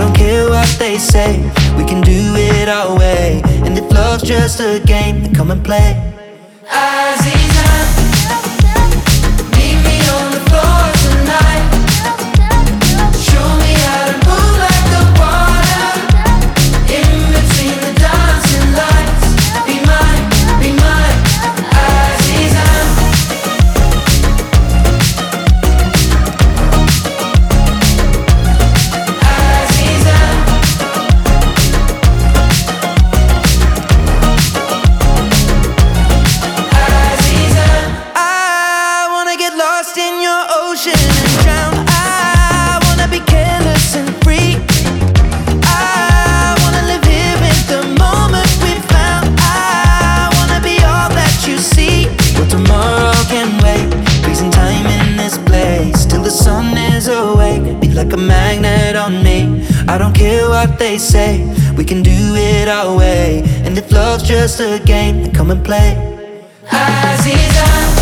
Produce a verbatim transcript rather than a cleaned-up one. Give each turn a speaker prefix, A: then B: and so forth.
A: don't care what they say, we can do it our way. And if love's just a game, then come and play. Aziza, meet me on the floor tonight. Show me how to move like the water in between the dancing lights. Be mine, be mine, Aziza. Aziza. Aziza. I wanna get lost in your ocean and drown. I wanna be careless and free. I wanna live here in the moment we found. I wanna be all that you see. Well, tomorrow can wait, freezing time in this place till the sun is awake. Be like a magnet on me, I don't care what they say, we can do it our way. And if love's just a game, then come and play. Aziza.